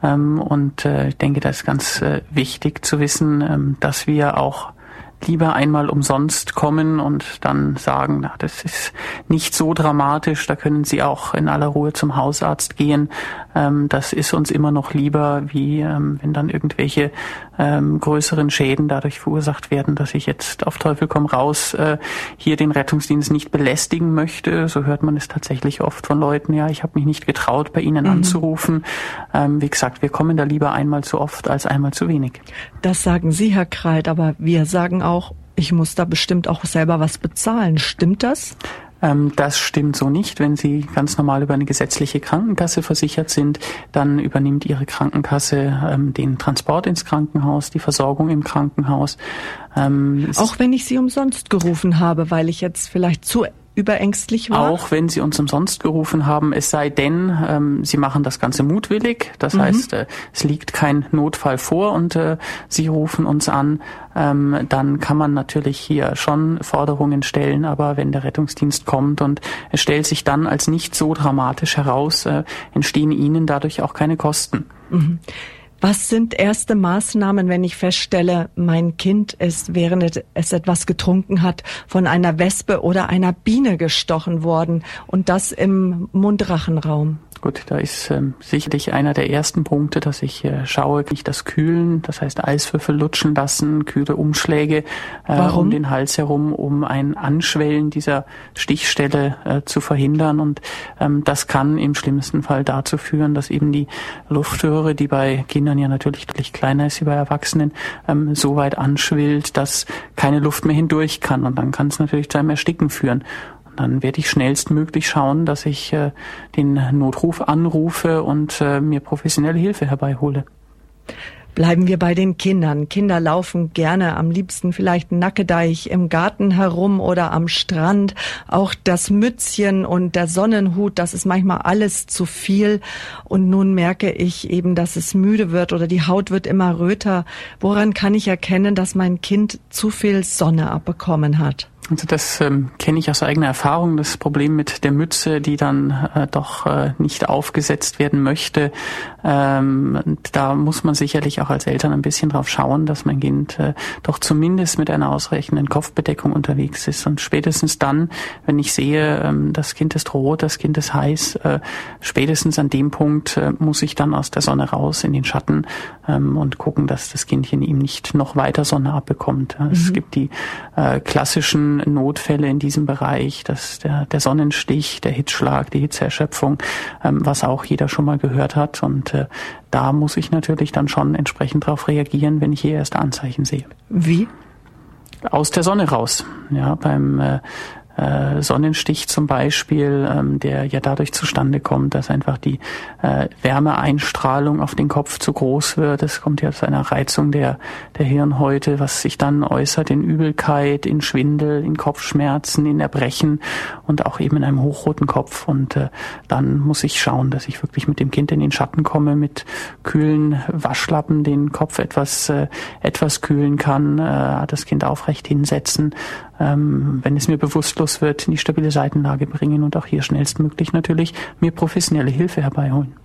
Und ich denke, das ist ganz wichtig zu wissen, dass wir auch lieber einmal umsonst kommen und dann sagen, na, das ist nicht so dramatisch, da können Sie auch in aller Ruhe zum Hausarzt gehen. Das ist uns immer noch lieber, wie wenn dann irgendwelche größeren Schäden dadurch verursacht werden, dass ich jetzt auf Teufel komm raus hier den Rettungsdienst nicht belästigen möchte. So hört man es tatsächlich oft von Leuten, ja, ich habe mich nicht getraut, bei Ihnen anzurufen. Wie gesagt, wir kommen da lieber einmal zu oft als einmal zu wenig. Das sagen Sie, Herr Kreit, aber wir sagen auch, ich muss da bestimmt auch selber was bezahlen. Stimmt das? Das stimmt so nicht. Wenn Sie ganz normal über eine gesetzliche Krankenkasse versichert sind, dann übernimmt Ihre Krankenkasse den Transport ins Krankenhaus, die Versorgung im Krankenhaus. Auch wenn ich Sie umsonst gerufen habe, weil ich jetzt vielleicht zu überängstlich war? Auch wenn Sie uns umsonst gerufen haben, es sei denn, Sie machen das Ganze mutwillig. Das heißt, es liegt kein Notfall vor und Sie rufen uns an. Dann kann man natürlich hier schon Forderungen stellen, aber wenn der Rettungsdienst kommt und es stellt sich dann als nicht so dramatisch heraus, entstehen Ihnen dadurch auch keine Kosten. Was sind erste Maßnahmen, wenn ich feststelle, mein Kind ist, während es etwas getrunken hat, von einer Wespe oder einer Biene gestochen worden, und das im Mundrachenraum? Gut, da ist sicherlich einer der ersten Punkte, dass ich schaue, nicht das Kühlen, das heißt Eiswürfel lutschen lassen, kühle Umschläge um den Hals herum, um ein Anschwellen dieser Stichstelle zu verhindern. Und das kann im schlimmsten Fall dazu führen, dass eben die Luftröhre, die bei Kindern ja natürlich deutlich kleiner ist wie bei Erwachsenen, so weit anschwillt, dass keine Luft mehr hindurch kann. Und dann kann es natürlich zu einem Ersticken führen. Dann werde ich schnellstmöglich schauen, dass ich den Notruf anrufe und mir professionelle Hilfe herbeihole. Bleiben wir bei den Kindern. Kinder laufen gerne, am liebsten vielleicht nackedeich im Garten herum oder am Strand. Auch das Mützchen und der Sonnenhut, das ist manchmal alles zu viel. Und nun merke ich eben, dass es müde wird oder die Haut wird immer röter. Woran kann ich erkennen, dass mein Kind zu viel Sonne abbekommen hat? Also das kenne ich aus eigener Erfahrung, das Problem mit der Mütze, die dann doch nicht aufgesetzt werden möchte. Da muss man sicherlich auch als Eltern ein bisschen drauf schauen, dass mein Kind doch zumindest mit einer ausreichenden Kopfbedeckung unterwegs ist. Und spätestens dann, wenn ich sehe, das Kind ist rot, das Kind ist heiß, spätestens an dem Punkt muss ich dann aus der Sonne raus in den Schatten und gucken, dass das Kindchen ihm nicht noch weiter Sonne abbekommt. Es gibt die klassischen Notfälle in diesem Bereich, dass der Sonnenstich, der Hitzschlag, die Hitzeerschöpfung, was auch jeder schon mal gehört hat. Und da muss ich natürlich dann schon entsprechend darauf reagieren, wenn ich hier erste Anzeichen sehe. Wie? Aus der Sonne raus. Ja, beim Sonnenstich zum Beispiel, der ja dadurch zustande kommt, dass einfach die Wärmeeinstrahlung auf den Kopf zu groß wird. Es kommt ja zu einer Reizung der Hirnhäute, was sich dann äußert in Übelkeit, in Schwindel, in Kopfschmerzen, in Erbrechen und auch eben in einem hochroten Kopf. Und dann muss ich schauen, dass ich wirklich mit dem Kind in den Schatten komme, mit kühlen Waschlappen den Kopf etwas kühlen kann, das Kind aufrecht hinsetzen, wenn es mir bewusstlos wird, in die stabile Seitenlage bringen und auch hier schnellstmöglich natürlich mir professionelle Hilfe herbeiholen.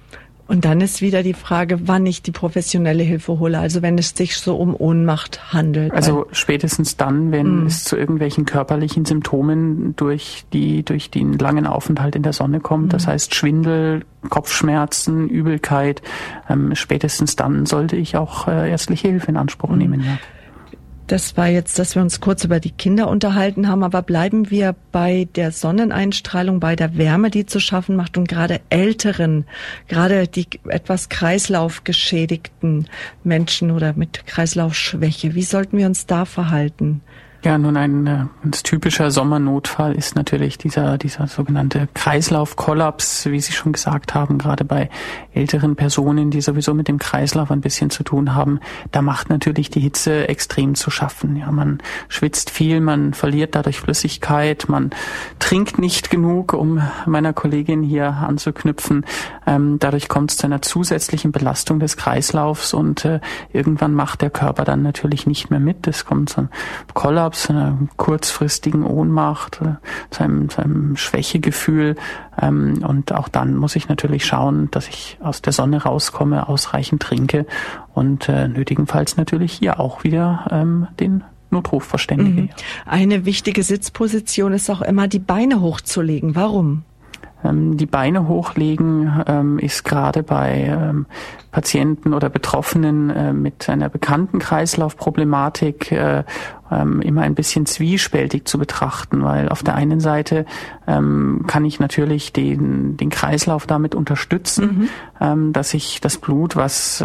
Und dann ist wieder die Frage, wann ich die professionelle Hilfe hole, also wenn es sich so um Ohnmacht handelt. Also spätestens dann, wenn es zu irgendwelchen körperlichen Symptomen durch den langen Aufenthalt in der Sonne kommt, das heißt Schwindel, Kopfschmerzen, Übelkeit, spätestens dann sollte ich auch ärztliche Hilfe in Anspruch nehmen. Ja. Das war jetzt, dass wir uns kurz über die Kinder unterhalten haben, aber bleiben wir bei der Sonneneinstrahlung, bei der Wärme, die zu schaffen macht und gerade Älteren, gerade die etwas kreislaufgeschädigten Menschen oder mit Kreislaufschwäche. Wie sollten wir uns da verhalten? Ja, nun ein ganz typischer Sommernotfall ist natürlich dieser sogenannte Kreislaufkollaps, wie Sie schon gesagt haben, gerade bei älteren Personen, die sowieso mit dem Kreislauf ein bisschen zu tun haben. Da macht natürlich die Hitze extrem zu schaffen. Ja, man schwitzt viel, man verliert dadurch Flüssigkeit, man trinkt nicht genug, um meiner Kollegin hier anzuknüpfen. Dadurch kommt es zu einer zusätzlichen Belastung des Kreislaufs und irgendwann macht der Körper dann natürlich nicht mehr mit. Es kommt zu einem Kollaps, einer kurzfristigen Ohnmacht, zu einem Schwächegefühl. Und auch dann muss ich natürlich schauen, dass ich aus der Sonne rauskomme, ausreichend trinke und nötigenfalls natürlich hier auch wieder den Notruf verständige. Eine wichtige Sitzposition ist auch immer, die Beine hochzulegen. Warum? Die Beine hochlegen ist gerade bei Patienten oder Betroffenen mit einer bekannten Kreislaufproblematik immer ein bisschen zwiespältig zu betrachten, weil auf der einen Seite kann ich natürlich den Kreislauf damit unterstützen, dass ich das Blut, was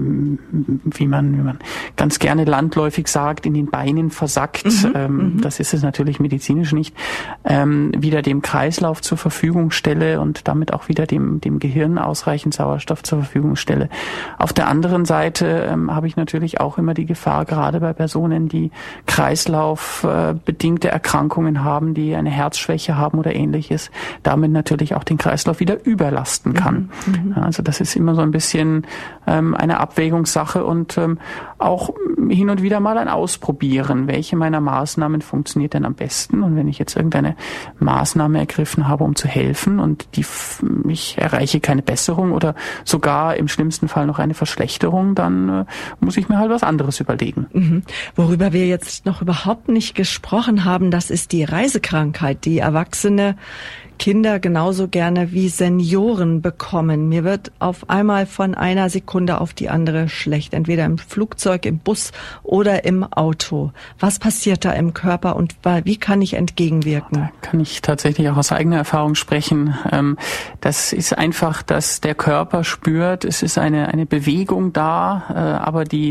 wie man ganz gerne landläufig sagt, in den Beinen versackt, das ist es natürlich medizinisch nicht, wieder dem Kreislauf zur Verfügung stelle und damit auch wieder dem Gehirn ausreichend Sauerstoff zur Verfügung stelle. Auf der anderen Seite habe ich natürlich auch immer die Gefahr, gerade bei Personen, die kreislaufbedingte Erkrankungen haben, die eine Herzschwäche haben oder ähnliches, damit natürlich auch den Kreislauf wieder überlasten kann. Also das ist immer so ein bisschen eine Abwägungssache und auch hin und wieder mal ein Ausprobieren, welche meiner Maßnahmen funktioniert denn am besten. Und wenn ich jetzt irgendeine Maßnahme ergriffen habe, um zu helfen und ich erreiche keine Besserung oder sogar im schlimmsten Fall noch eine Verschlechterung, dann muss ich mir halt was anderes überlegen. Worüber wir jetzt noch überhaupt nicht gesprochen haben, das ist die Reisekrankheit, die Erwachsene, Kinder genauso gerne wie Senioren bekommen. Mir wird auf einmal von einer Sekunde auf die andere schlecht, entweder im Flugzeug, im Bus oder im Auto. Was passiert da im Körper und wie kann ich entgegenwirken? Da kann ich tatsächlich auch aus eigener Erfahrung sprechen. Das ist einfach, dass der Körper spürt, es ist eine Bewegung da, aber die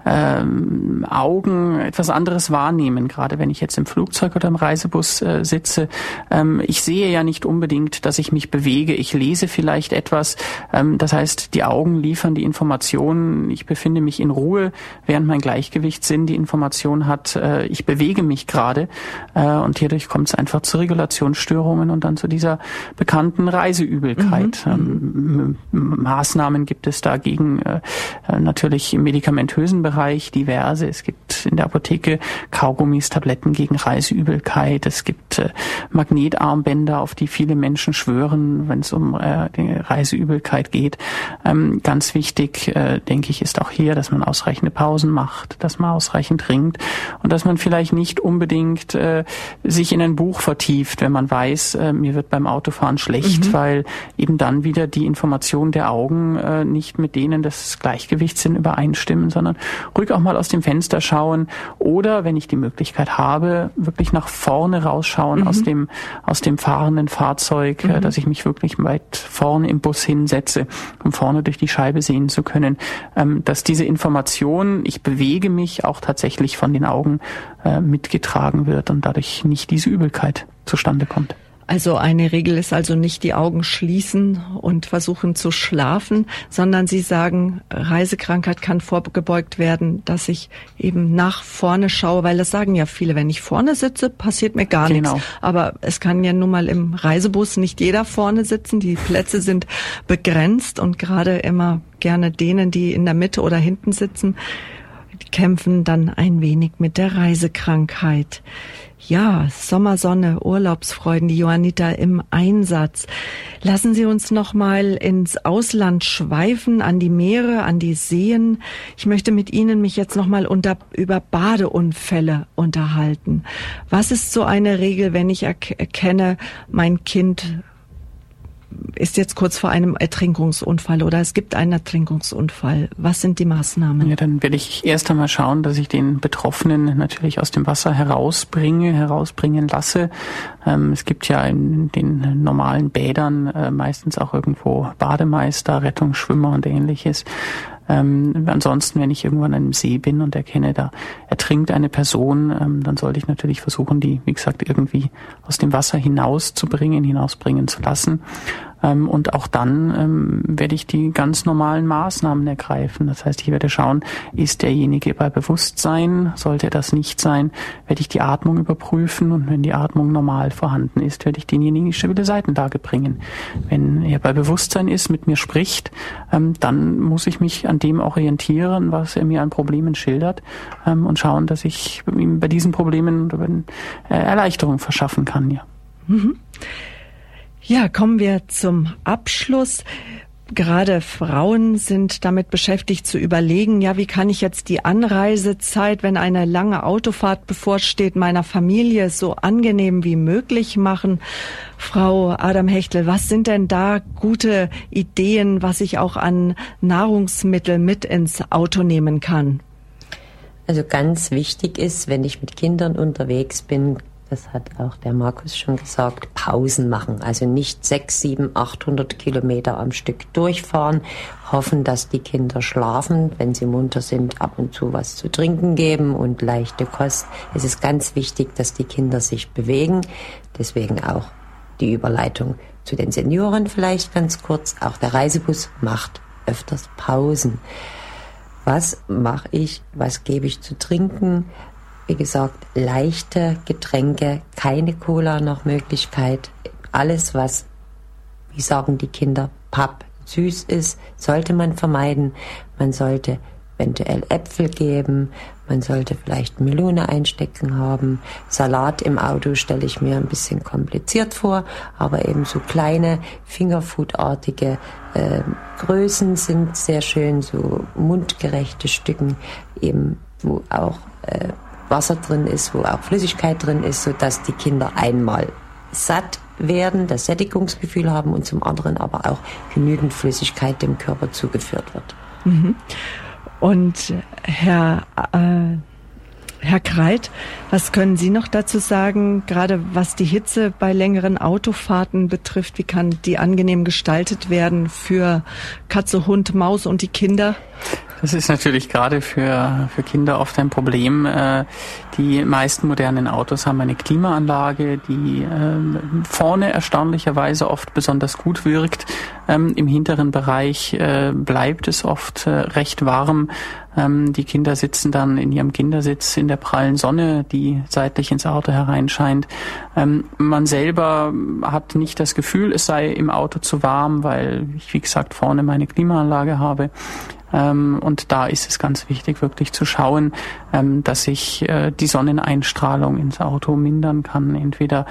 Augen etwas anderes wahrnehmen, gerade wenn ich jetzt im Flugzeug oder im Reisebus sitze. Ich sehe ja nicht unbedingt, dass ich mich bewege. Ich lese vielleicht etwas. Das heißt, die Augen liefern die Informationen. Ich befinde mich in Ruhe, während mein Gleichgewichtssinn die Information hat, ich bewege mich gerade. Und hierdurch kommt es einfach zu Regulationsstörungen und dann zu dieser bekannten Reiseübelkeit. Maßnahmen gibt es dagegen natürlich im medikamentösen Bereich diverse. Es gibt in der Apotheke Kaugummis, Tabletten gegen Reiseübelkeit. Es gibt Magnetarmbänder, auf die viele Menschen schwören, wenn es um die Reiseübelkeit geht. Ganz wichtig, denke ich, ist auch hier, dass man ausreichende Pausen macht, dass man ausreichend trinkt und dass man vielleicht nicht unbedingt sich in ein Buch vertieft, wenn man weiß, mir wird beim Autofahren schlecht, weil eben dann wieder die Informationen der Augen nicht mit denen des Gleichgewichtssinn übereinstimmen, sondern ruhig auch mal aus dem Fenster schauen oder, wenn ich die Möglichkeit habe, wirklich nach vorne rausschauen aus dem fahrenden Fahrzeug, dass ich mich wirklich weit vorne im Bus hinsetze, um vorne durch die Scheibe sehen zu können, dass diese Information, ich bewege mich, auch tatsächlich von den Augen mitgetragen wird und dadurch nicht diese Übelkeit zustande kommt. Also eine Regel ist also nicht die Augen schließen und versuchen zu schlafen, sondern Sie sagen, Reisekrankheit kann vorgebeugt werden, dass ich eben nach vorne schaue, weil das sagen ja viele, wenn ich vorne sitze, passiert mir gar nichts. Aber es kann ja nun mal im Reisebus nicht jeder vorne sitzen, die Plätze sind begrenzt und gerade immer gerne denen, die in der Mitte oder hinten sitzen, die kämpfen dann ein wenig mit der Reisekrankheit. Ja, Sommersonne, Urlaubsfreuden, die Johanniter im Einsatz. Lassen Sie uns noch mal ins Ausland schweifen, an die Meere, an die Seen. Ich möchte mit Ihnen mich jetzt noch mal über Badeunfälle unterhalten. Was ist so eine Regel, wenn ich erkenne, mein Kind ist jetzt kurz vor einem Ertrinkungsunfall oder es gibt einen Ertrinkungsunfall? Was sind die Maßnahmen? Ja, dann werde ich erst einmal schauen, dass ich den Betroffenen natürlich aus dem Wasser herausbringen lasse. Es gibt ja in den normalen Bädern meistens auch irgendwo Bademeister, Rettungsschwimmer und Ähnliches. Ansonsten, wenn ich irgendwo an einem See bin und erkenne, da ertrinkt eine Person, dann sollte ich natürlich versuchen, die, wie gesagt, irgendwie aus dem Wasser hinausbringen zu lassen. Und auch dann werde ich die ganz normalen Maßnahmen ergreifen. Das heißt, ich werde schauen, ist derjenige bei Bewusstsein? Sollte er das nicht sein, werde ich die Atmung überprüfen. Und wenn die Atmung normal vorhanden ist, werde ich denjenigen in die stabile Seitenlage bringen. Wenn er bei Bewusstsein ist, mit mir spricht, dann muss ich mich an dem orientieren, was er mir an Problemen schildert, und schauen, dass ich ihm bei diesen Problemen Erleichterung verschaffen kann. Ja. Mhm. Ja, kommen wir zum Abschluss. Gerade Frauen sind damit beschäftigt zu überlegen, ja, wie kann ich jetzt die Anreisezeit, wenn eine lange Autofahrt bevorsteht, meiner Familie so angenehm wie möglich machen. Frau Adam-Hechtel, was sind denn da gute Ideen, was ich auch an Nahrungsmittel mit ins Auto nehmen kann? Also ganz wichtig ist, wenn ich mit Kindern unterwegs bin, das hat auch der Markus schon gesagt, Pausen machen. Also nicht 600, 700, 800 Kilometer am Stück durchfahren, hoffen, dass die Kinder schlafen, wenn sie munter sind, ab und zu was zu trinken geben und leichte Kost. Es ist ganz wichtig, dass die Kinder sich bewegen. Deswegen auch die Überleitung zu den Senioren vielleicht ganz kurz. Auch der Reisebus macht öfters Pausen. Was mache ich? Was gebe ich zu trinken? Wie gesagt, leichte Getränke, keine Cola nach Möglichkeit. Alles, was, wie sagen die Kinder, süß ist, sollte man vermeiden. Man sollte eventuell Äpfel geben, man sollte vielleicht Melone einstecken haben. Salat im Auto stelle ich mir ein bisschen kompliziert vor, aber eben so kleine, fingerfoodartige Größen sind sehr schön, so mundgerechte Stücken, eben wo auch Wasser drin ist, wo auch Flüssigkeit drin ist, sodass die Kinder einmal satt werden, das Sättigungsgefühl haben und zum anderen aber auch genügend Flüssigkeit dem Körper zugeführt wird. Mhm. Und Herr Kreit, was können Sie noch dazu sagen, gerade was die Hitze bei längeren Autofahrten betrifft? Wie kann die angenehm gestaltet werden für Katze, Hund, Maus und die Kinder? Das ist natürlich gerade für Kinder oft ein Problem. Die meisten modernen Autos haben eine Klimaanlage, die vorne erstaunlicherweise oft besonders gut wirkt. Im hinteren Bereich bleibt es oft recht warm. Die Kinder sitzen dann in ihrem Kindersitz in der prallen Sonne, die seitlich ins Auto hereinscheint. Man selber hat nicht das Gefühl, es sei im Auto zu warm, weil ich, wie gesagt, vorne meine Klimaanlage habe. Und da ist es ganz wichtig, wirklich zu schauen, dass ich die Sonneneinstrahlung ins Auto mindern kann, entweder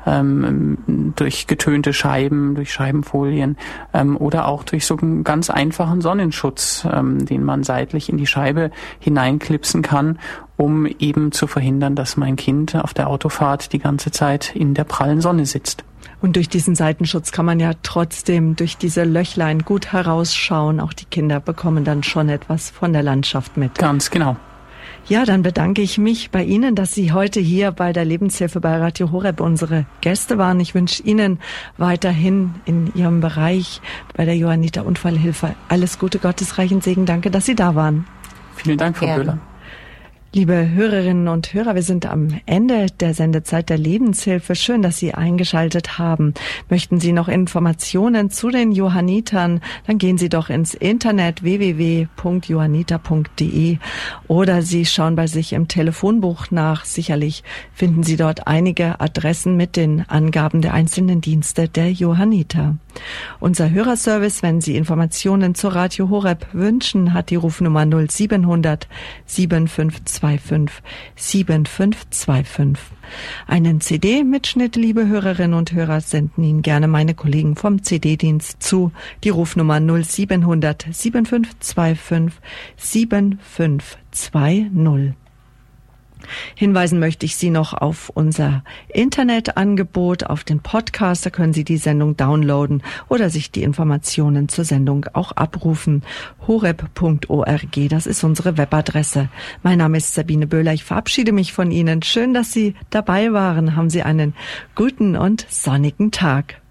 durch getönte Scheiben, durch Scheibenfolien oder auch durch so einen ganz einfachen Sonnenschutz, den man seitlich in die Scheibe hineinklipsen kann, um eben zu verhindern, dass mein Kind auf der Autofahrt die ganze Zeit in der prallen Sonne sitzt. Und durch diesen Seitenschutz kann man ja trotzdem durch diese Löchlein gut herausschauen. Auch die Kinder bekommen dann schon etwas von der Landschaft mit. Ganz genau. Ja, dann bedanke ich mich bei Ihnen, dass Sie heute hier bei der Lebenshilfe bei Radio Horeb unsere Gäste waren. Ich wünsche Ihnen weiterhin in Ihrem Bereich bei der Johanniter Unfallhilfe alles Gute, gottesreichen Segen. Danke, dass Sie da waren. Vielen Dank, Frau Böhler. Liebe Hörerinnen und Hörer, wir sind am Ende der Sendezeit der Lebenshilfe. Schön, dass Sie eingeschaltet haben. Möchten Sie noch Informationen zu den Johannitern? Dann gehen Sie doch ins Internet www.johanniter.de oder Sie schauen bei sich im Telefonbuch nach. Sicherlich finden Sie dort einige Adressen mit den Angaben der einzelnen Dienste der Johanniter. Unser Hörerservice, wenn Sie Informationen zur Radio Horeb wünschen, hat die Rufnummer 0700 752 7525 7525. Einen CD-Mitschnitt, liebe Hörerinnen und Hörer, senden Ihnen gerne meine Kollegen vom CD-Dienst zu. Die Rufnummer 0700 7525 7520. Hinweisen möchte ich Sie noch auf unser Internetangebot, auf den Podcast. Da können Sie die Sendung downloaden oder sich die Informationen zur Sendung auch abrufen. horeb.org, das ist unsere Webadresse. Mein Name ist Sabine Böhler. Ich verabschiede mich von Ihnen. Schön, dass Sie dabei waren. Haben Sie einen guten und sonnigen Tag.